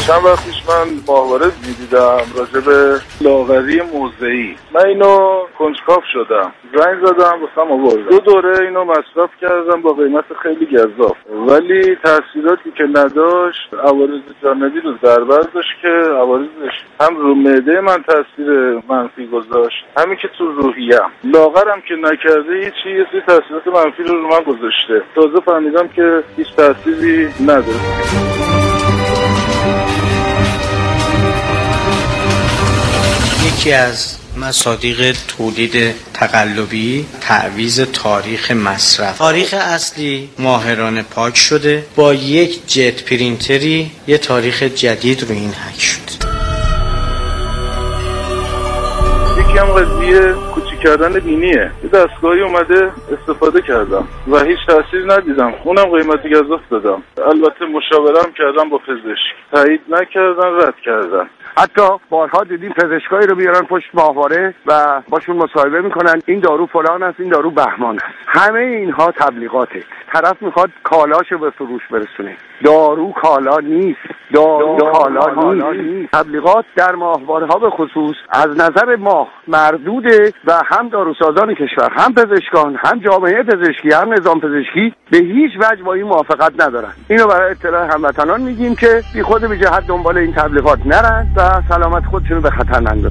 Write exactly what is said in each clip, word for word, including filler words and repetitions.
چند وقت پیش من ماهواره دیدم راجع به لاغری موضعی. من اینو کنجکاو شدم، زنگ زدم واسم آورد. دو دوره اینو مصرف کردم با قیمت خیلی گزاف، ولی تاثیراتی که نداشت عوارض جانبی رو در بر داشت که عوارضش هم رو معده من تاثیر منفی گذاشت، همین که تو روحیه‌ام. لاغرم که نکرده هیچی، یه سری تاثیرات منفی رو رو من گذاشته. تازه فهمیدم که هیچ تأثیری نداره. یکی از مصادیق تولید تقلبی تعویض تاریخ مصرف. تاریخ اصلی ماهرانه پاک شده، با یک جت پرینتری یه تاریخ جدید رو این حک شد. یکی هم قضیه کوچیک کردن بینیه. یه دستگاهی اومده استفاده کردم و هیچ تأثیر ندیدم، اونم قیمتی گزاف دادم. البته مشاورم کردم با پزشک، تایید نکردن، رد کردن. حتی بارها دیدیم پزشکایی رو بیارن پشت ماهواره و باشون مصاحبه میکنن این دارو فلان است، این دارو بهمان است. همه اینها تبلیغاته. طرف میخواد کالاشو به فروش برسونه. دارو کالا نیست. دارو, دارو کالا, کالا نیست. نیست. تبلیغات در ماهواره ها به خصوص از نظر ما مردوده و هم داروسازان کشور، هم پزشکان، هم جامعه پزشکی، هم نظام پزشکی به هیچ وجه با این موافقت ندارن. اینو برای اطلاع هموطنان میگیم که بی خود بی جهت دنبال این تبلیغات نرن و سلامت خودشونو به خطر نندازن.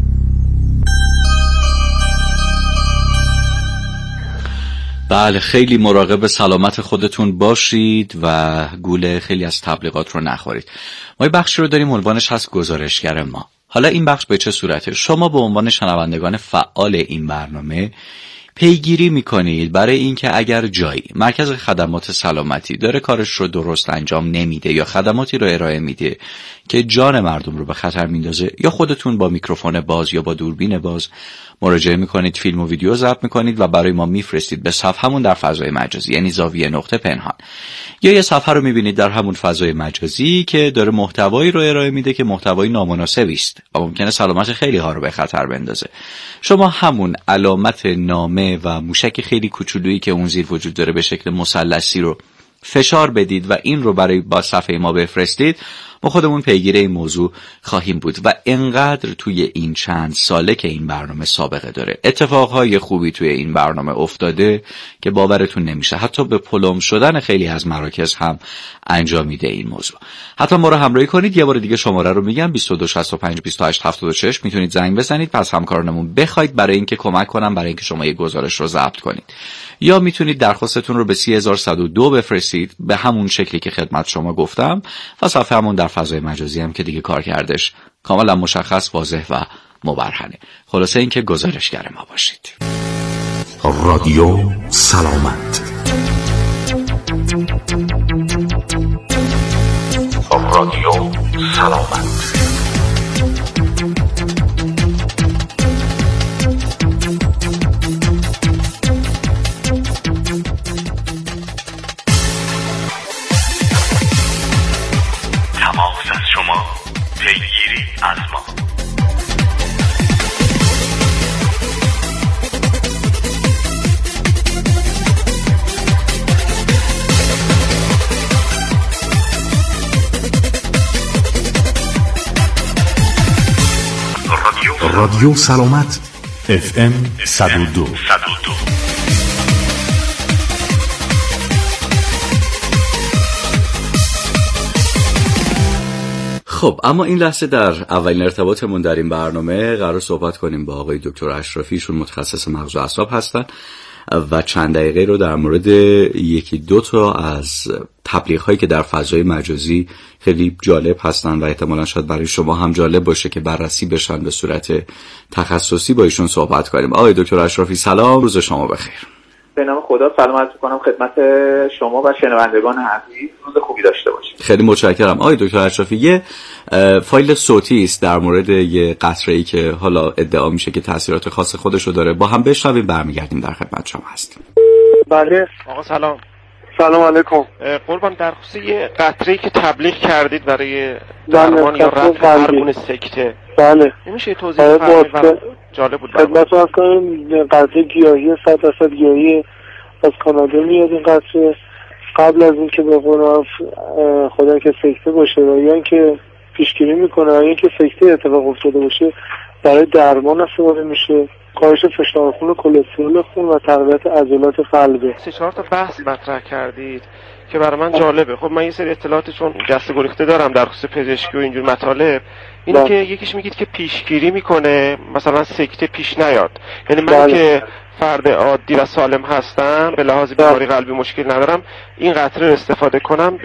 بله، خیلی مراقب سلامت خودتون باشید و گول خیلی از تبلیغات رو نخورید. ما یه بخشی رو داریم عنوانش هست گزارشگر ما. حالا این بخش به چه صورته؟ شما به عنوان شنوندگان فعال این برنامه پیگیری میکنید برای اینکه اگر جایی مرکز خدمات سلامتی داره کارش رو درست انجام نمیده یا خدماتی رو ارائه میده که جان مردم رو به خطر میندازه، یا خودتون با میکروفون باز یا با دوربین باز مراجعه میکنید، فیلم و ویدیو ضبط میکنید و برای ما میفرستید به صفحمون در فضای مجازی، یعنی زاویه نقطه پنهان. یا یه صفحه رو میبینید در همون فضای مجازی که داره محتوایی رو ارائه میده که محتوای نامناسبی است و ممکنه سلامت خیلی ها رو به خطر بندازه. شما همون علامت نامه و موشک خیلی کوچولویی که اون زیر وجود داره به شکل مثلثی رو فشار بدید و این رو برای با صفحه ما بفرستید، ما خودمون پیگیر این موضوع خواهیم بود. و انقدر توی این چند ساله که این برنامه سابقه داره اتفاقهای خوبی توی این برنامه افتاده که باورتون نمیشه. حتی به پلم شدن خیلی از مراکز هم انجام میده این موضوع. حتی ما رو همراهی کنید. یه بار دیگه شماره رو میگم: بیست و دو شصت و پنج بیست و هشت هفتاد و شش. میتونید زنگ بزنید، پس همکارانمون بخواید برای اینکه کمک کنن برای اینکه شما یه گزارش رو ضبط کنید. یا میتونید درخواستتون رو به سی هزار و صد و دو بفرستید به همون شکلی که خدمت شما گفتم و صفحه همون در فضای مجازی هم که دیگه کار کردش کاملا مشخص، واضح و مبرهنه. خلاصه اینکه گزارشگر ما باشید. رادیو سلامت. رادیو سلامت. تماس از شما، پیگیری از ما. رادیو سلامت اف ام صد و دو. خب، اما این لحظه در اولین ارتباطمون در این برنامه قرار صحبت کنیم با آقای دکتر اشرفی. شون متخصص مغز و اعصاب هستن و چند دقیقه رو در مورد یکی دو تا از تبلیغ هایی که در فضای مجازی خیلی جالب هستن و احتمالاً شاید برای شما هم جالب باشه که بررسی بشن به صورت تخصصی با ایشون صحبت کنیم. آقای دکتر اشرفی سلام، روز شما بخیر. به نام خدا سلام عرض می‌کنم خدمت شما و شنوندگان عزیز. روز خوبی داشته باشید. خیلی متشکرم. آقای دکتر اشرفی، یه فایل صوتی است در مورد یه قطره‌ای که حالا ادعا میشه که تاثیرات خاص خودشو داره، با هم بشنویم برمیگردیم در خدمت شما هستیم. بله آقا سلام. سلام علیکم. قربان، در خصوص یه قطره‌ای که تبلیغ کردید برای درمان یا رفع هر گونه سکته. بله. میشه توضیح بدید؟ جالب بود. خدمت عرض کنم قطره گیاهی صد درصد گیاهی از کانادا میاد. این قطره قبل از اینکه به قول خدا که سکته باشه و یا اینکه پیشگیری میکنه. اینکه سکته اتفاق افتاده باشه برای درمان استفاده میشه، کاهش فشار خون و کلسترول خون و تقویت عضلات قلبه. سه چهار تا بحث مطرح کردید که برای من جالبه. خب من یه سری اطلاعاتی چون جسته گریخته دارم در خصوص پزشکی و اینجور مطالب. اینی که یکیش میگید که پیشگیری میکنه مثلا سکته پیش نیاد، یعنی من بله. که فرد عادی و سالم هستم به لحاظ بیماری قلبی مشکل ندارم، این قطره رو استفاده کنم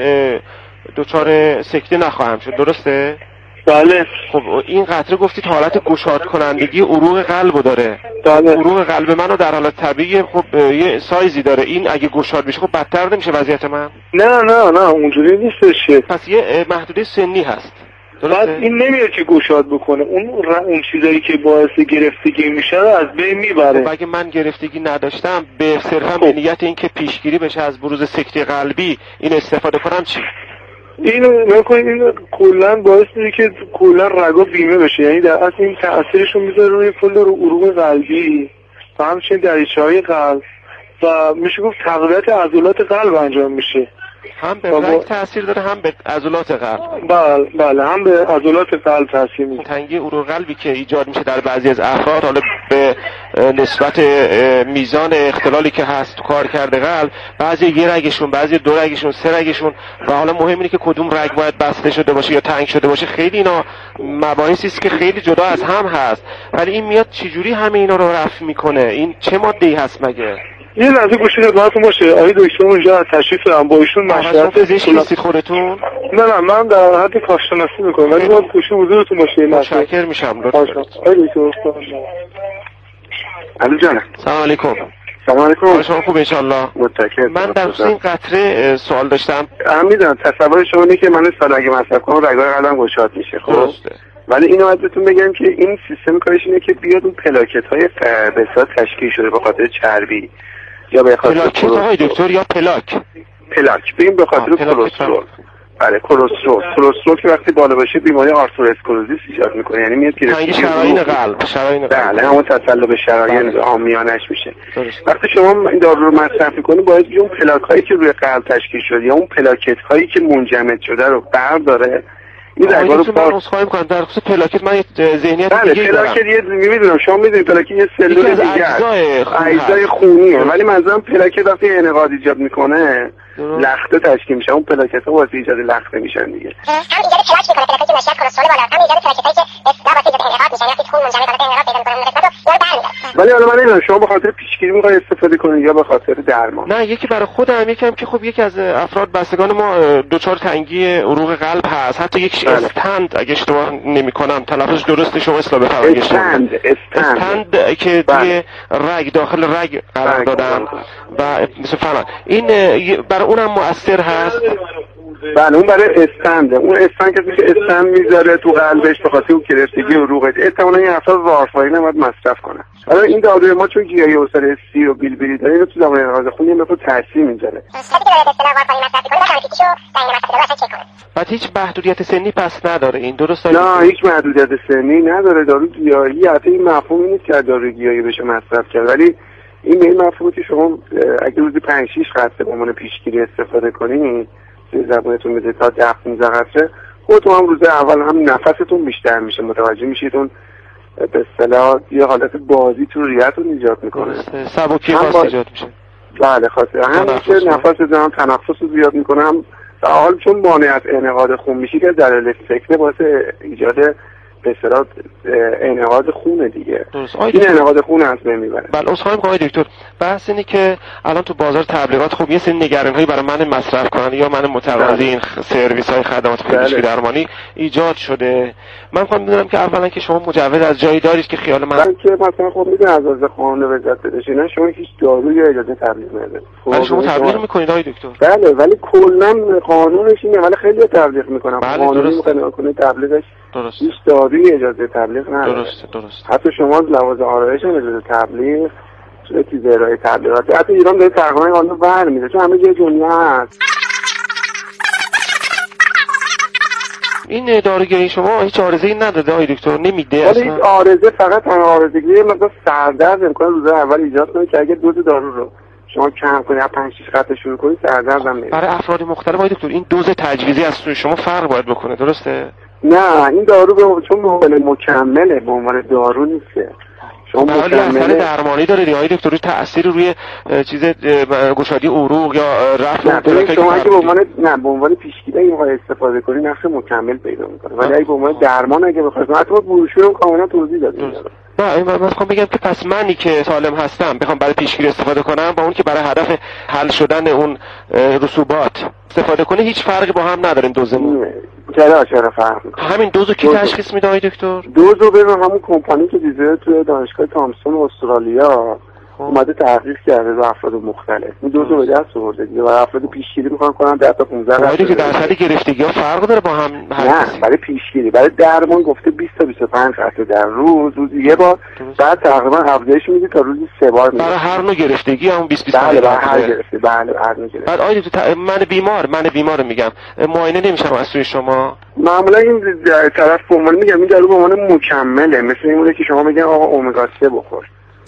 دچار سکته نخواهم شد، درسته؟ بله. خب این قطره گفتید حالت گشاد کنندگی عروق قلبو داره. بله. عروق قلب منو در حالت طبیعی خب یه سایزی داره، این اگه گشاد بشه خب بدتر نمیشه وضعیت من؟ نه نه نه اونجوری نیستش. پس یه محدوده سنی هست. بعد این نمیاد که گشاد بکنه، اون اون چیزایی که باعث گرفتگی میشه رو از بین میبره. خب اگه من گرفتگی نداشتم به صرفا به نیت اینکه پیشگیری بشه از بروز سکته قلبی این استفاده کنم چی؟ اینو نکنید، این کلا باعث میشه که کلا رگا بیمه بشه، یعنی در اصل این تاثیرشو میذاره روی کل رو عروق قلبی و همچنین دریچه‌های قلب و میشه گفت تقویت عضلات قلب انجام میشه. هم به رگ تاثیر داره هم به عضلات قلب. بله بله هم به عضلات قلب تاثیر میذاره. تنگی عروق قلبی که ایجاد میشه در بعضی از افراد حالا به نسبت میزان اختلالی که هست تو کار کرده قلب، بعضی یه رگشون، بعضی دو رگشون، سه رگشون و حالا مهم اینه که کدوم رگ باید بسته شده باشه یا تنگ شده باشه. خیلی اینا مباحثی است که خیلی جدا از هم هست، ولی این میاد چجوری همه اینا رو رفع میکنه؟ این چه ماده‌ای هست مگه؟ یه لحظه گوشی خدمتتون باشه. آقای دکتر اونجا تشریف دارم با ایشون مشورت پزشکی هستید خودتون؟ نه نه من در حد کارشناسی میکنم ولی باید گوشی حضورتون باشه. متشکر میشم لطفا. آقای دکتر الو جان. سلام علیکم. سلام علیکم. شما خوب ان شاء الله؟ متشکرم. من در خصوص این قطره سوال داشتم. من میدونم تصور شما اینه که من سال اگه مصرف کنم رگای قلبم گشاد میشه. خب ولی اینو باید بهتون بگم که این سیستم کارش اینه که بیاد اون پلاکت های به اصطلاح تشکیل شده به خاطر چربی یا به خاطر پلاکت های دکتر یا پلاک پلاک ببین به خاطر کلسترول. بله کلسترول کلسترول که وقتی بالا باشه بیماری آرترواسکلروزیس ایجاد میکنه، یعنی میاد گرفتگی شرايين قلب شرايين قلب. بله همون تصلب شرايين عامیانش میشه. وقتی شما این دارو رو مصرف میکنی باید اون پلاک هایی که روی قلب تشکیل شده یا اون پلاکت هایی که منجمد شده رو برداره. این رگا رو من عذرخواهی میکنم در خصوص پلاکت من ذهنیت بله دیگه دارم. پلاکت یه میدونم شما میدونید پلاکت یه سلول دیگه اجزای خونیه، ولی منظورم پلاکت وقتی انعقاد ایجاد میکنه لخته تشکیل میشه، اون پلاکت ها واسه ایجاد لخته میشن دیگه. هم ایجاد پلاک میکنه، پلاکت که نشاط کلسترول بالا، هم ایجاد پلاکتایی که اصلا واسه ایجاد انعقاد میشن، وقتی خون منجمد به انعقاد پیدا میکنه نسبت رو برمی‌داره. ولی حالا من نمیدونم شما به خاطر پیشگیری میخواید استفاده کنید یا به خاطر درمان؟ نه یکی برای خودم، یکی هم که خب یکی از افراد بستگان ما دچار تنگی عروق قلب هست، حتی یک استند اگه اشتباه نمی‌کنم تلفظ درست شما اصلاح بفرمایید. استند استند که توی رگ داخل رگ قرار دادن و مثل فلان این برای اونم مؤثر هست. بله اون برای استنده، اون استند که میشه استند میذاره تو قلبش به خاطر اون گرفتگی عروقه. احتمالاً این افراد وارفارین هم باید مصرف کنن. حالا این داروی ما چون گیاهی اصل سی و بیلبری داره اینو تو زمان انقاض خون یه مقدار تاثیر میذاره. بعد هیچ محدودیت سنی پس نداره این، درسته؟ نه هیچ محدودیت سنی نداره. دارو گیاهی حتی این مفهومی نیست که داروی گیاهی بشه مصرف کرد، ولی این به این مفهومی که شما اگه روزی پنج شش قطره به عنوان پیشگیری استفاده کنید زبونتون میده تا ده پانزده قطره، خودتون هم روز اول هم نفستون بیشتر میشه، متوجه میشیدون به اصطلاح یه حالت بازی تو ریه‌تون ایجاد میکنه، سبکی خاص ایجاد میشه. بله خاصه همین که نفستون هم تنفس رو زیاد میکنه، هم در حال چون مانع از انعقاد خون میشه که دلایل سکته باعث ایجاد به اصطلاح انعقاد خون دیگه. این انعقاد خون از بین میبره. بله عذرخواهی می‌کنم دکتر. بحث اینه که الان تو بازار تبلیغات خب یه سری نگرانی‌هایی برای من مصرف کننده یا من متقاضی این سرویس‌های خدمات پزشکی درمانی ایجاد شده. من می‌خوام بدونم که اولا که شما مجوز از جایی دارید که خیال من من که مثلا خب میدونم از از قانون وزارت بهداشتی نه شما هیچ دارویی اجازه تبلیغ نمیده. ولی شما تبلیغ می‌کنید آقای دکتر؟ بله ولی کلاً قانونش اینه، ولی خیلی تبلیغ می‌کنن. قانونی می‌کنه کنه تبلیغش درست. هیچ دارویی اجازه تبلیغ نداره. درسته درست. حتی شما لوازم آرایش هم اجازه تبلیغ چه تیزرهای تبلیغات حتی ایران داره تقریبا قانون بر میده، چون همه جای دنیا هست. این داروگیری شما هیچ عارضه‌ای نداده آقای دکتر؟ نمیده اصلا. هیچ عارضه، فقط تنها عارضگی مثلا سردرد امکان روز اول ایجاد کنه که اگه دوز دارو رو شما کم کنید، پنج شش قطره شروع کنید، سردرد هم میاد. برای افراد مختلف آقای دکتر این دوز تجویزی از سوی شما فرق باید بکنه، درسته؟ نه این دارو به چون به عنوان مکمله، به عنوان دارو نیست. شما مکمل درمانی داره دیگه دکتر، روی تأثیر روی چیز گشادی عروق یا رفع نه شما اگه به عنوان نه به عنوان پیشگیری این رو استفاده کنی نقش مکمل پیدا میکنه، ولی اگه به عنوان درمان اگه بخواید حتما بروشور رو کاملا توضیح دادیم. نه من میخوام بگم که پس منی که سالم هستم بخوام برای پیشگیری استفاده کنم با اون که برای هدف حل شدن اون رسوبات استفاده کنه هیچ فرقی با هم نداریم دوزمون؟ چرا چرا فرق میکنه؟ همین دوزو کی تشخیص میده آقای دکتر؟ دوزو ببین همون کمپانی که دیده توی دانشگاه تامسون استرالیا اومده تحقیق کرده رو افراد مختلف، این دوزو به دست آورده دیگه و افراد پیشگیری میخوان کنن ده تا پانزده درصد که درصد گرفتگی ها فرق داره با هم. نه برای پیشگیری، برای درمان گفته بیست تا بیست و پنج درصد در روز روز یه بار، بعد تقریبا افزایش میده تا روزی سه بار میده برای هر نوع گرفتگی هم بیست بیست بله برای هر گرفتگی بله هر نوع گرفتگی. بعد آید تو من بیمار من بیمار میگم معاینه نمیشم از سوی شما؟ معمولا این طرف به عنوان میگم این دارو به عنوان مکمله، مثل اینه که شما میگن آقا امگا سه بخور.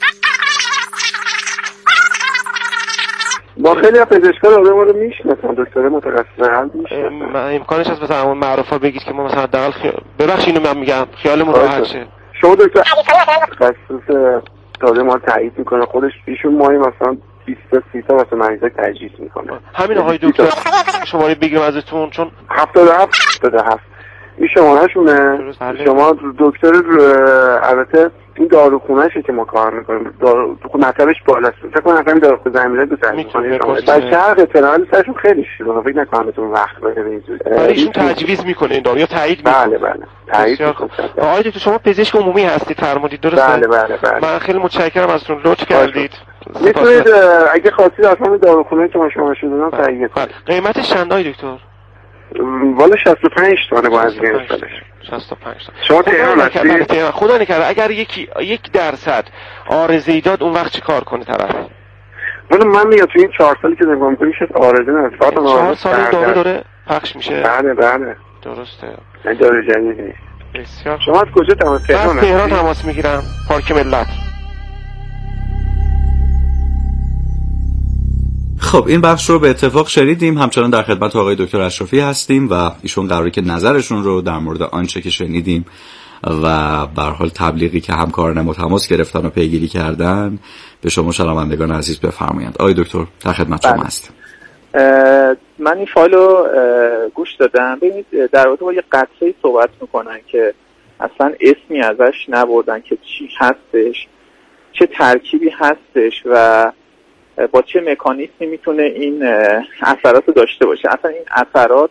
با خیلی از پزشکان آدم رو میشناسن، دکتر متخصص هم میشناسن. امکانش هست مثلا اون معروفا بگید که ما مثلا حداقل خی... ببخشید اینو من میگم خیالمون راحت شه. شما دکتر تخصص تازه ما تایید میکنه خودش، ایشون ماهی مثلا بیست تا سی تا واسه مریضا تجویز میکنه. همین آقای دکتر شماره بگیرم ازتون چون هفتاد و هفت هفتاد و هفت این شماره شونه. شما دکتر البته این داروخونه‌شه که ما کار میکنیم، دارو مطلبش بالاست. فکر کنم همین داروخونه زمینه دو تا میکنه. در شرق اطلاعات سرشون خیلی شروع فکر نکنم بهتون وقت بده اینجوری. ولی ایشون تجویز میکنه این دارو یا تایید میکنه؟ بله بله تایید میکنه. آقای دکتر شما پزشک عمومی هستید فرمودید درسته؟ بله بله بله. من خیلی متشکرم ازتون، لطف کردید. میتونید اگه خواستید اصلا داروخونه که ما شما شدن تایید کنید. قیمتش چند آقای دکتر؟ والا شصت و پنج تومنه با هزینه فرستادش. شصت و پنج شما تهران هستی؟ خدا نکنه اگر یکی یک درصد عارضه‌ای داد اون وقت چی کار کنه طرف؟ والا من میگم تو این چهار سالی که نگاه می‌کنم شد عارضه نه. چهار سال داره داره پخش میشه. بله بله. درسته. این داره جدید نیست. بسیار. شما از کجا تماس تهران؟ از تهران تماس میگیرم. پارک ملت. خب این بخش رو به اتفاق شنیدیم، همچنان در خدمت آقای دکتر اشرفی هستیم و ایشون قراره که نظرشون رو در مورد آنچه که شنیدیم و به هر حال تبلیغی که همکاران ما تماس گرفتن و پیگیری کردن به شما شنوندگان عزیز بفرمایند. آقای دکتر در خدمت شما هستیم. من این فایل رو گوش دادم. ببینید در واقع با یه قطعه‌ای صحبت میکنن که اصلا اسمی ازش نبردن که چی هستش، چه ترکیبی هستش و با چه مکانیزمی میتونه این اثرات رو داشته باشه. اصلا این اثرات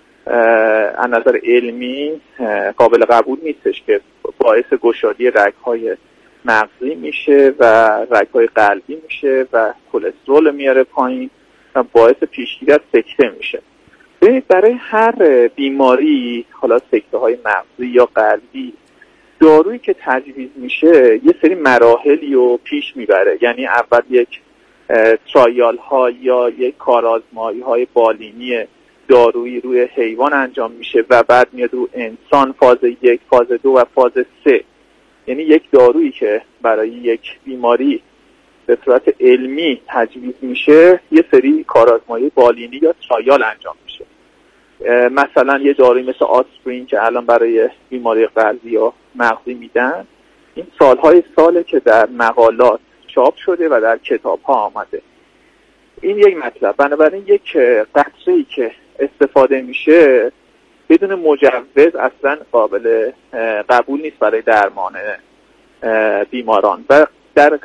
از نظر علمی قابل قبول نیستش که باعث گشادی رگ‌های مغزی میشه و رگ‌های قلبی میشه و کلسترول میاره پایین و باعث پیشگیری از سکته میشه. ببینید برای هر بیماری، حالا سکته های مغزی یا قلبی، دارویی که تجویز میشه یه سری مراحلی رو پیش میبره. یعنی اول یک ترایال ها یا یک کارآزمایی های بالینی دارویی روی حیوان انجام میشه و بعد میاد رو انسان، فاز یک، فاز دو و فاز سه. یعنی یک دارویی که برای یک بیماری به صورت علمی تجویز میشه یه سری کارآزمایی بالینی یا ترایال انجام میشه. مثلا یه داروی مثل آسپرین که الان برای بیماری قلبی یا مغزی میدن، این سالهای ساله که در مقالات چاپ شده و در کتاب ها آمده. این یک مطلب. بنابراین یک قطره‌ای که استفاده میشه بدون مجوز اصلا قابل قبول نیست برای درمان بیماران. و در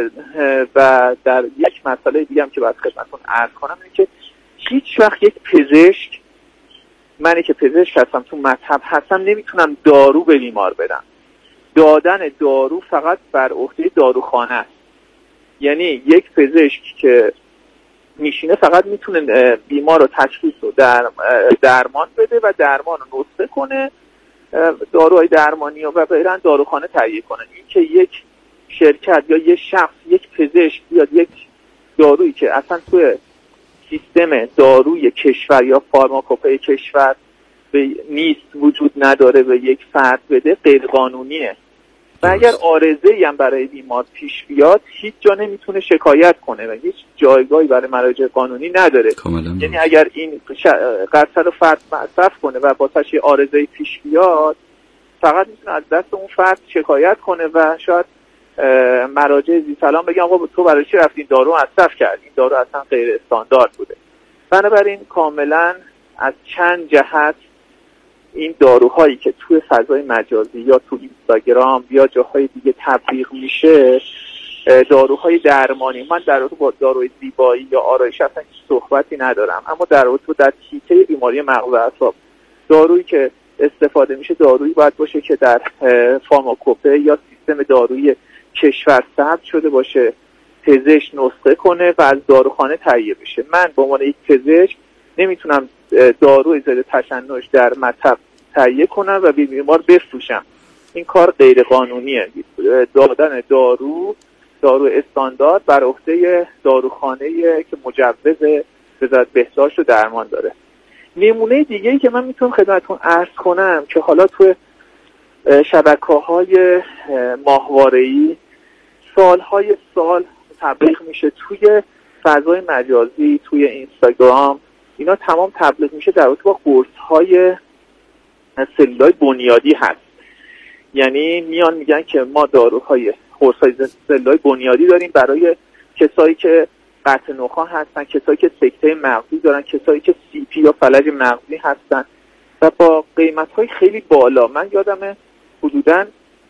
و در یک مسئله دیگه هم که باید خدمتتون عرض کنم اینه که هیچ وقت یک پزشک، منی که پزشک هستم تو مذهب هستم، نمیتونم دارو به بیمار بدم. دادن دارو فقط بر عهده داروخانه است. یعنی یک پزشک که میشینه فقط میتونه بیمار رو تشخیص و در درمان بده و درمان رو نسخه کنه، داروهای درمانی و غیره داروخانه تهیه کنه. این که یک شرکت یا یک شخص، یک پزشک بیاد یک دارویی که اصلا توی سیستم داروی کشور یا فارماکوپی کشور نیست، وجود نداره، به یک فرد بده، غیر قانونیه. و اگر عارضه‌ای هم برای بیمار پیش بیاد هیچ جا نمیتونه شکایت کنه و هیچ جایگاهی برای مراجع قانونی نداره. یعنی اگر این قرصه رو فرد مصرف کنه و با تشخیص عارضه‌ای پیش بیاد فقط میتونه از دست اون فرد شکایت کنه و شاید مراجع زیرسلام بگن آقا تو برای چی رفتی این دارو مصرف کردی، این دارو اصلا غیر استاندارد بوده. بنابراین کاملا از چند جهت این داروهایی که توی فضای مجازی یا تو اینستاگرام یا جاهای دیگه تبلیغ میشه داروهای درمانی، من در رابطه با داروی زیبایی یا آرایش اصلا صحبتی ندارم، اما در رابطه در حیطه بیماری مغز و اعصاب دارویی که استفاده میشه دارویی باید باشه که در فارماکوپه یا سیستم دارویی کشور ثبت شده باشه، پزشک نسخه کنه و از داروخانه تهیه بشه. من به عنوان یک پزشک نمیتونم دارو ضد تشنج در مطب تهیه کنم و به بیمار بفروشم. این کار غیر قانونیه. دادن دارو دارو استاندارد بر عهده داروخانه‌ای که مجوز وزارت بهداشت و درمان داره. نمونه دیگه‌ای که من میتونم خدمتتون عرض کنم که حالا تو شبکه‌های ماهواره‌ای سالهای سال تبلیغ میشه توی فضای مجازی، توی اینستاگرام، اینا تمام تبلیغ میشه در رابطه با قرص‌های سلولای بنیادی هست. یعنی میان میگن که ما داروهای قرص‌های سلولای بنیادی داریم برای کسایی که قطع نخاع هستن، کسایی که سکته مغزی دارن، کسایی که سی پی یا فلج مغزی هستن و با قیمت‌های خیلی بالا. من یادمه حدوداً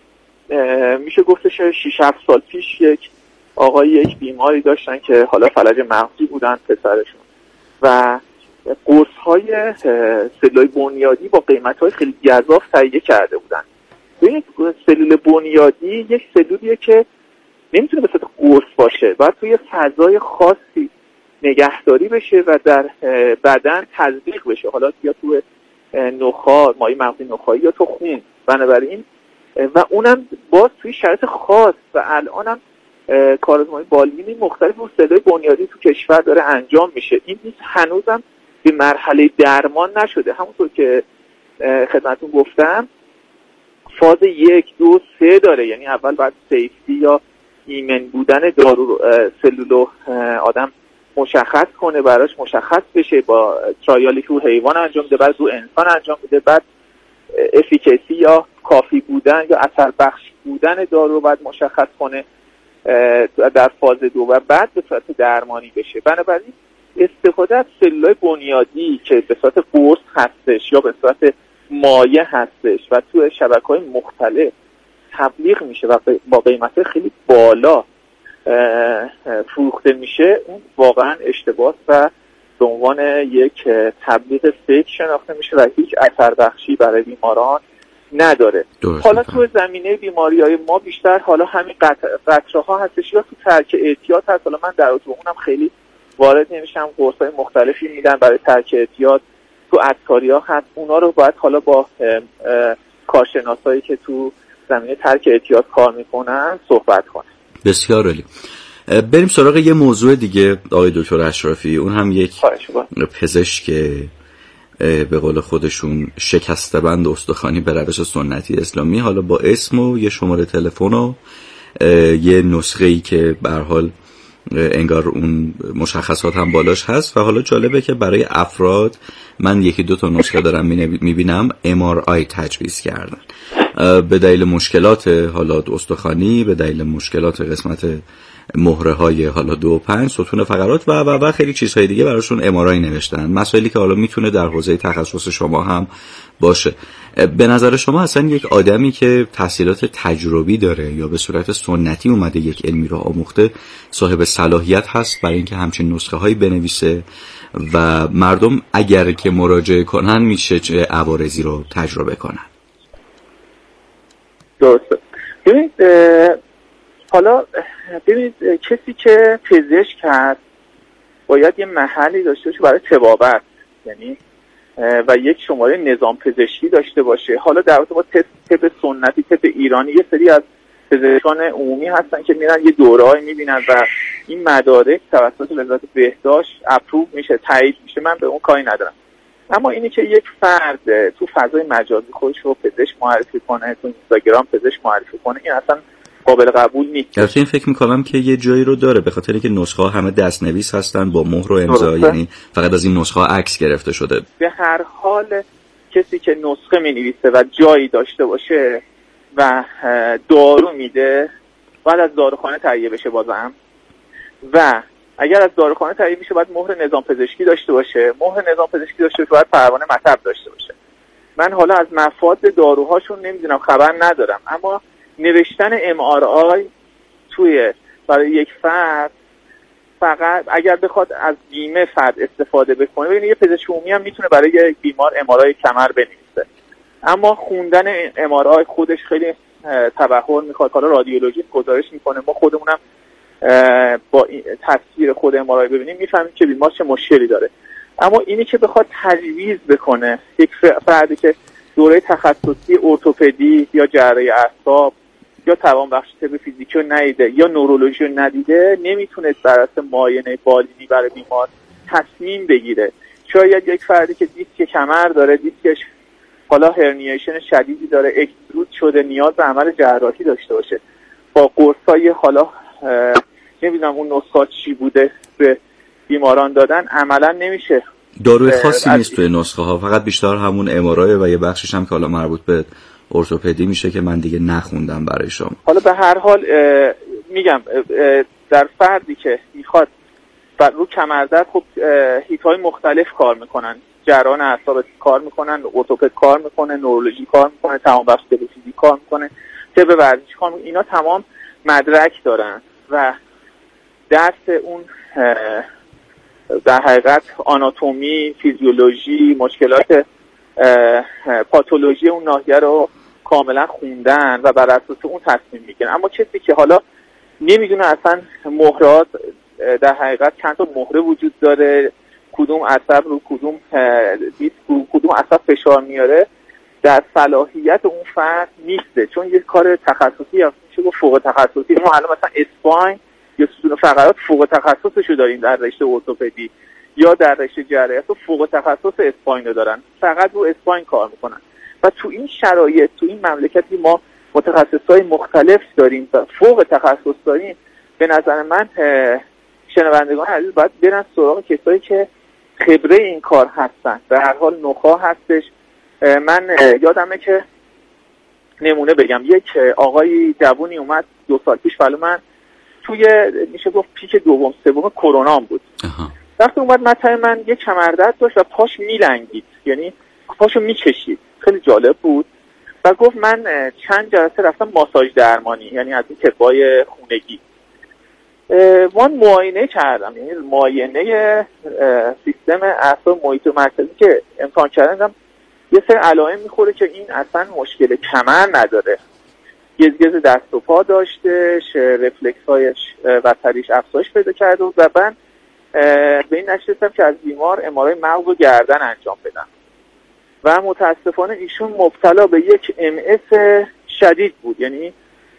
میشه گفتش شش هفت سال پیش یک آقای یک بیماری داشتن که حالا فلج مغزی بودن پسرشون و قرص‌های سلول بنیادی با قیمت‌های خیلی گزاف تهیه کرده بودن. ببینید سلول بنیادی یک سلولیه که نمیتونه به صورت قرص باشه، باید توی فضای خاصی نگهداری بشه و در بدن تزریق بشه، حالا یا توی نخاع، مایع مغزی نخاعی یا تو خون. بنابراین و اونم باز توی شرایط خاص و الانم کارآزمایی بالینی مختلف رو سلول بنیادی تو کشور داره انجام میشه. این هنوزم به مرحله درمان نشده. همونطور که خدمتتون گفتم فاز یک دو سه داره، یعنی اول باید سیفتی یا ایمن بودن دارو سلولو آدم مشخص کنه، براش مشخص بشه با ترایالی که رو حیوان انجام میده، بعد رو انسان انجام میده، بعد افیکیسی یا کافی بودن یا اثر بخش بودن دارو باید مشخص کنه در فاز دو و بعد به صورت درمانی بشه. بنابراین استفاده از سلولای بنیادی که به صورت قرص هستش یا به صورت مایع هستش و تو شبکه‌های مختلف تبلیغ میشه و با قیمت خیلی بالا فروخته میشه، اون واقعا اشتباه و به عنوان یک تبلیغ فیک شناخته میشه و هیچ اثر بخشی برای بیماران نداره. حالا تو زمینه بیماری‌های ما بیشتر حالا همین قطره ها هستش یا تو ترک اعتیاد هست. حالا من در اونم خیلی وارد نمیشم. قرص‌های مختلفی میدن برای ترک اعتیاد، تو عطاریا هست، اونا رو باید حالا با کارشناسایی که تو زمینه ترک اعتیاد کار میکنن صحبت کنن. بسیار عالی. بریم سراغ یه موضوع دیگه آقای دکتر اشرافی. اون هم یک پزشک به قول خودشون شکسته بند استخوانی به روش سنتی اسلامی، حالا با اسم و یه شماره تلفن و یه نسخه‌ای که به هر حال انگار اون مشخصات هم بالاش هست و حالا جالبه که برای افراد من یکی دو تا نسخه دارم میبینم ام آر آی تجویز کردن به دلیل مشکلات حالا استخوانی، به دلیل مشکلات قسمت مهره های حالا دو و پنج ستون فقرات و و و خیلی چیزهای دیگه براشون ام آر آی نوشتن، مسائلی که حالا میتونه در حوزه تخصص شما هم باشه. به نظر شما اصلا یک آدمی که تحصیلات تجربی داره یا به صورت سنتی اومده یک علمی رو آموخته صاحب صلاحیت هست برای اینکه همچین نسخه هایی بنویسه و مردم اگر که مراجعه کنن میشه چه عوارضی رو تجربه کنن؟ درسته. ببینید حالا ببینید کسی که پزشک هست باید یه محلی داشته باشه برای طبابت، یعنی و یک شماره نظام پزشکی داشته باشه. حالا در واقع با طب سنتی، طب ایرانی، یه سری از پزشکان عمومی هستن که میرن یه دوره‌ای میبینن و این مدارک توسط وزارت بهداشت اپروو میشه، تایید میشه. من به اون کاری ندارم. اما اینی که یک فرد تو فضای مجازی خودش رو پزشک معرفی کنه، تو اینستاگرام پزشک معرفی کنه، این اصلا قابل قبول نیست. البته این فکر می‌کنم که یه جایی رو داره، به خاطر اینکه نسخه ها همه دست‌نویس هستن با مهر و امضا، یعنی فقط از این نسخه ها عکس گرفته شده. به هر حال کسی که نسخه می‌نویسه و جایی داشته باشه و دارو میده باید از داروخانه تهیه بشه بازم، و اگر از داروخانه تهیه میشه باید مهر نظام پزشکی داشته باشه، مهر نظام پزشکی داشته باشه باید پروانه مطب داشته باشه. من حالا از مفاد داروهاشون نمیدونم، خبر ندارم، اما نوشتن ام آر آی توی برای یک فرد، فقط اگر بخواد از بیمه فرد استفاده بکنه، ببینید یه پزشک عمومی هم میتونه برای یک بیمار ام آر آی کمر بنویسه، اما خوندن ام آر آی خودش خیلی تبحر میخواد. حالا رادیولوژیست گزارش میکنه، ما خودمونم با تصویر خود ام آر آی ببینیم میفهمیم که بیمار چه مشکلی داره. اما اینی که بخواد تجویز بکنه یک فردی که دوره تخصصی ارتوپدی یا جراحی اعصاب یا توانبخشی طب فیزیکی رو ندیده یا نورولوژی رو ندیده، نمیتونه بر اساس معاینه بالینی برای بیمار تصمیم بگیره. شاید یک فردی که دیسک کمر داره، دیسکش حالا هرنییشن شدیدی داره، اکسترود شده، نیاز به عمل جراحی داشته باشه، با قرصای حالا نمیدونم اون نسخات چی بوده به بیماران دادن، عملا نمیشه. داروی خاصی نیست توی نسخه ها، فقط بیشتر همون ام آر آی و یه بخشش هم که حالا مربوط به ارتوپدی میشه که من دیگه نخوندم برای شما. حالا به هر حال میگم در فردی که میخواد رو کمردرد، خب هیت‌های مختلف کار میکنن، جراحان اعصاب کار میکنن، ارتوپد کار میکنه، نورولوژی کار میکنه، توانبخش طب فیزیک کار میکنه، طب ورزشی کار میکنه، اینا تمام مدرک دارن و درس اون در حقیقت آناتومی، فیزیولوژی، مشکلات پاتولوژی اون ناحیه رو کاملا خوندن و بر اساس اون تصمیم میگیرن. اما کسی که حالا نمیدونه اصلا مهرات در حقیقت چند تا مهره وجود داره، کدوم عصب رو کدوم دیسک رو کدوم عصب فشار میاره، در صلاحیت اون فرد نیسته، چون یه کار تخصصی یا میشه گفت فوق تخصصی. ما الان مثلا اسپاین یا ستون فقرات فوق تخصصشو داریم در رشته ارتوپدی یا در رشته جراحی، تو فوق تخصص اسپاین رو دارن، فقط رو اسپاین کار میکنن. و تو این شرایط، تو این مملکتی ما متخصصای مختلف داریم و فوق تخصص داریم، به نظر من شنوندگان عزیز باید برن سراغ کسایی که خبره این کار هستن. به هر حال نخا هستش. من یادمه که نمونه بگم، یک آقای جوونی اومد دو سال پیش، ولی من توی میشه گفت پیک دوم سوم کرونا بود. وقتی اومد مطمئن من یک کمردرد داشت و پاش میلنگید، یعنی پاشو میکشید، خیلی جالب بود و گفت من چند جلسه رفتم ماساژ درمانی، یعنی از این طبای خونگی. من معاینه کردم، یعنی معاینه سیستم اعصاب محیط مرکزی که امتحان کردم، یه سری علائم میخوره که این اصلا مشکل کمر نداره، گزگز دست و پا داشته، رفلکس هایش و تریش افزایش پیدا کرده و من به این نشستم که از بیمار ام آر آی مغز و گردن انجام بدم و متاسفانه ایشون مبتلا به یک ام اس شدید بود، یعنی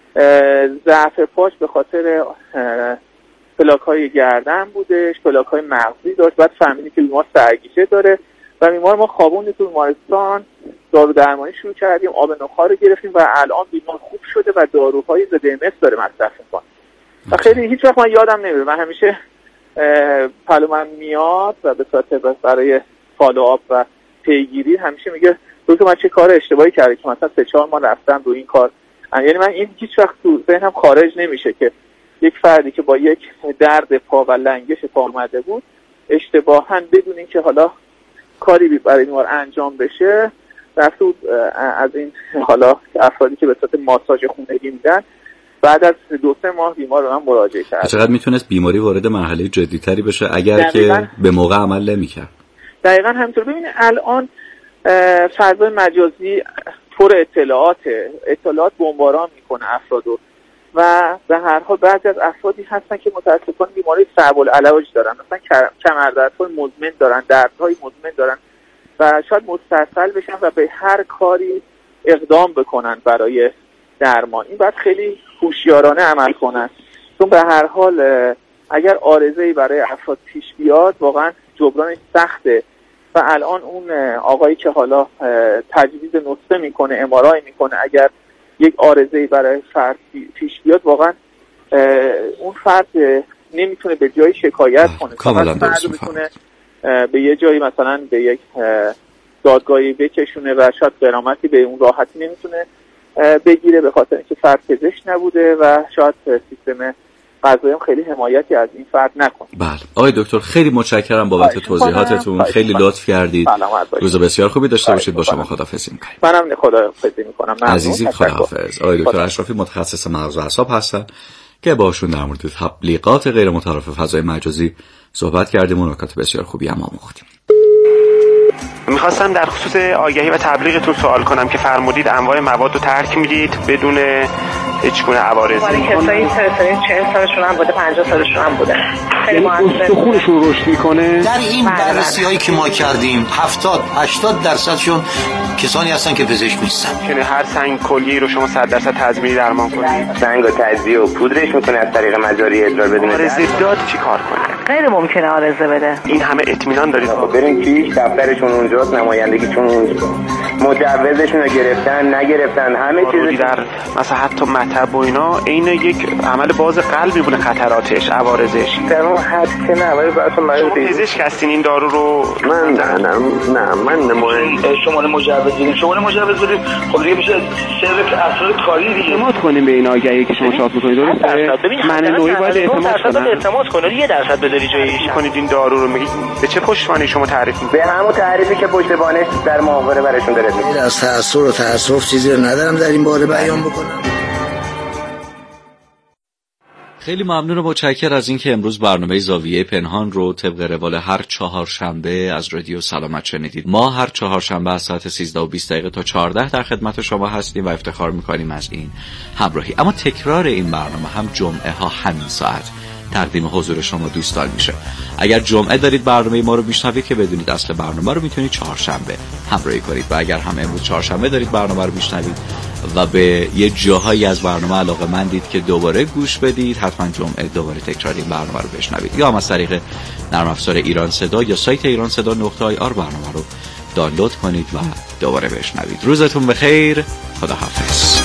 ضعف پاش به خاطر پلاک های گردن بودش، پلاک های مغزی داشت. بعد فهمیدیم که بیمار سرگیجه داره و بیمار ما خوابوندیم تو بیمارستان، دارو درمانی شروع کردیم، آب نخاع رو گرفتیم و الان بیمار خوب شده و داروهای ضد ام اس داره مصرف میکنه و خیلی هیچ وقت من یادم نمیره. من همیشه پلو من میاد و به صورت برای فالوآپ و پیگیری همیشه میگه دکتر من چه کار اشتباهی کردم که مثلا سه چهار ماه رفتم رو این کار. یعنی من این هیچ وقت تو ذهنم خارج نمیشه که یک فردی که با یک درد پا و لنگش پا اومده بود اشتباهاً بدون اینکه حالا کاری برای بیمار انجام بشه رفت از این حالا افرادی که به صورت ماساژ خونگی میدن، بعد از دو سه ماه بیمار رو من مراجعه کرد. چقدر میتونست بیماری وارد مرحله جدی‌تری بشه اگر که به موقع عمل نمی‌کرد؟ دقیقاً همینطور. ببینید الان فضای مجازی پر اطلاعات اطلاعات بمباران میکنه افرادو و به هر حال بعضی از افرادی هستن که متاسفانه بیماری صعب العلاج دارن، مثلا کمردردهای مزمن دارن، دردهای مزمن دارن و شاید مسترسل بشن و به هر کاری اقدام بکنن برای درمان. این باید خیلی هوشیارانه عمل کنن، چون به هر حال اگر عارضه‌ای برای افراد پیش بیاد واقعا جبرانش سخته و الان اون آقایی که حالا تجویز نطفه میکنه، ام آر آی میکنه، اگر یک عارضه‌ای برای فرد پیش بیاد، واقعا اون فرد نمیتونه به جایی شکایت کنه، کاملا درست میتونه به یه جایی مثلا به یک دادگاهی بکشونه و شاید غرامتی به اون راحتی نمیتونه بگیره به خاطر اینکه فرد پزشک نبوده و شاید سیستم قضایی هم خیلی حمایتی از این فرد نکنه. بله آقای دکتر خیلی متشکرم بابت توضیحاتتون، خیلی لطف کردید. روز بسیار خوبی داشته باشید. با شما خداحافظی می‌کنم. منم خداحافظی می‌کنم. عزیزی خداحافظ. آقای دکتر اشرفی متخصص مغز و اعصاب هستن که باشون در مورد تبلیغات غیر متعارف فضای مجازی صحبت کردیم و نکات بسیار خوبی هم آموختیم. میخواستم در خصوص آگهی و تبلیغتون سوال کنم که فرمودید انواع مواد رو ترک میدید بدون هیچ گونه عوارضی. ولی کسایی سرطانی چهل سالشون هم بوده، پنجاه سالشون هم بوده. خیلی مهمه. استخونشون رشد میکنه. در این بررسی‌هایی که ما کردیم هفتاد هشتاد درصدشون کسانی هستن که پزشک نیستن. یعنی هر سنگ کلیه رو شما صد درصد تضمینی درمان کنید. سنگ و تجزیه و پودرش میتونه از طریق مجاری ادرار بدون عارضه داد چیکار کنه؟ غیر ممکنه عارضه بده. این همه اطمینان دارید؟ بریم پیش، دفترشون اونجاست، نمایندگیشون اونجاست. مجوزشون رو گرفتن نگرفتن همه چیز در مثلا حتی مطب و اینا عین یک عمل باز قلبی بونه، خطراتش عوارضش در اون حد که نه. ولی براتون شما پزشک هستین این دارو رو؟ من نه نه نه من نماینده شمال مجوز بدیم. شمال مجوز بدیم خب دیگه میشه سر اسرار کاری دیگه. اعتماد کنیم به این آگهی که شما چاپ می‌کنید درسته؟ من نوعی باید اعتماد کنم. اعتماد کنید یه درصد بذاری جایش کنید این دارو رو. میگید به چه پشتوانه شما تعریف می‌کنید؟ به همون تعریفی که پشتوانش در محاوره براشون داره میگه. از تأثیر و تأسف چیزی رو ندارم در این باره بیان بکنم. خیلی ممنون و متشکر از اینکه امروز برنامه زاویه پنهان رو طبق روال هر چهارشنبه از رادیو سلامت شنیدید. ما هر چهارشنبه از ساعت سیزده و بیست دقیقه تا چهارده در خدمت شما هستیم و افتخار میکنیم از این همراهی. اما تکرار این برنامه هم جمعه ها همین ساعت تقدیم حضور شما دوستان میشه. اگر جمعه دارید برنامه ما رو میشنوید که بدونید اصل برنامه رو میتونید چهارشنبه همراهی کنید و اگر هم امروز چهارشنبه دارید برنامه رو میشنوید و به یه جاهایی از برنامه علاقه‌مندید که دوباره گوش بدید، حتما جمعه دوباره تکرار این برنامه رو بشنوید یا هم از طریق نرم افزار ایران صدا یا سایت ایران صدا نقطه آی آر برنامه رو دانلود کنید و دوباره بشنوید. روزتون بخیر. خداحافظ.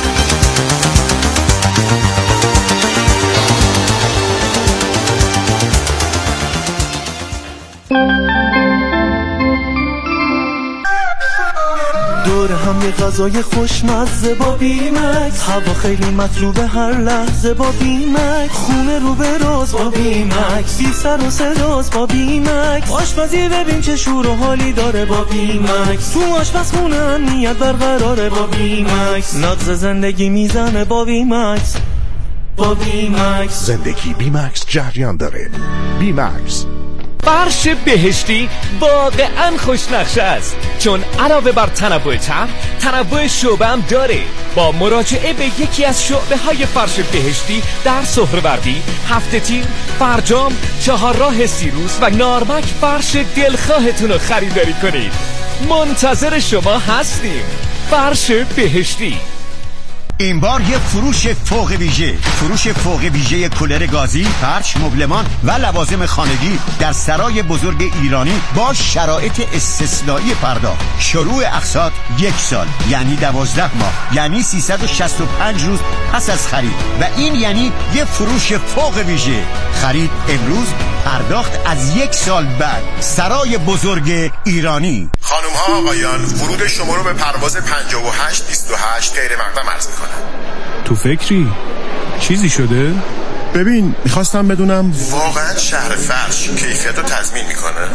دور هم یه غذای خوشمزه با بیمکس، هوا خیلی مطلوبه هر لحظه با بیمکس، خونه رو به راز با بیمکس، بی سر و صداست با بیمکس، آشپزی ببین چه شور و حالی داره با بیمکس، تو آشپزخونه امنیت برقراره با بیمکس، نغز زندگی میزنه با بیمکس. با بیمکس زندگی بیمکس جریان داره. بیمکس فرش بهشتی واقعا خوشنقشه است، چون علاوه بر تنوع طعم تنوع شعبه هم داره. با مراجعه به یکی از شعبه های فرش بهشتی در سهروردی، هفته تیر، فرجام، چهارراه سیروس و نارمک فرش دلخواهتون رو خریداری کنید. منتظر شما هستیم. فرش بهشتی. این بار یه فروش فوق ویژه، فروش فوق ویژه کولر گازی، فرش، مبلمان و لوازم خانگی در سرای بزرگ ایرانی با شرایط استثنایی پرداخت. شروع اقساط یک سال یعنی دوازده ماه، یعنی سیصد و شصت و پنج روز پس از خرید و این یعنی یه فروش فوق ویژه. خرید امروز، پرداخت از یک سال بعد. سرای بزرگ ایرانی. خانم ها آقایان، ورود شما رو به پرواز پنجاه و هشت بیست و هشت غیر مقدم عرض می‌کنم. تو فکری؟ چیزی شده؟ ببین میخواستم بدونم واقعا شهر فرش کیفیت رو تضمین میکنه؟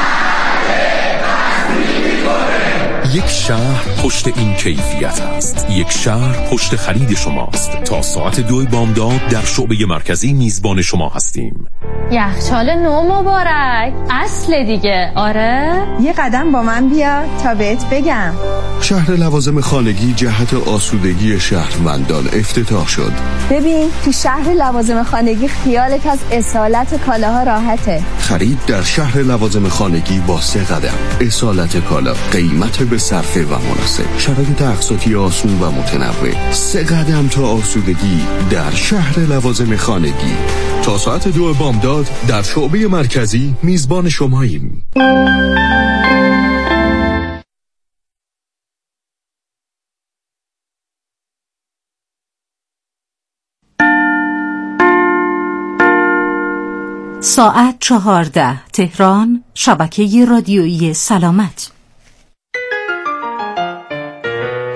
یک شهر پشت این کیفیت است. یک شهر پشت خرید شماست. تا ساعت دو بامداد در شعبه مرکزی میزبان شما هستیم. یخچال نو مبارک، اصل دیگه. آره یه قدم با من بیا تا بهت بگم. شهر لوازم خانگی جهت آسودگی شهروندان افتتاح شد. ببین تو شهر لوازم خانگی خیالت از اصالت کالاها راحته. خرید در شهر لوازم خانگی با سه قدم. اصالت کالا، قیمت به صرفه و مناسب، شرایط اقساطی آسون و متنوع. سه قدم تا آسودگی در شهر لوازم خانگی. تا ساعت دو بامداد در شعبه مرکزی میزبان شماییم. ساعت چهارده تهران، شبکه رادیویی سلامت.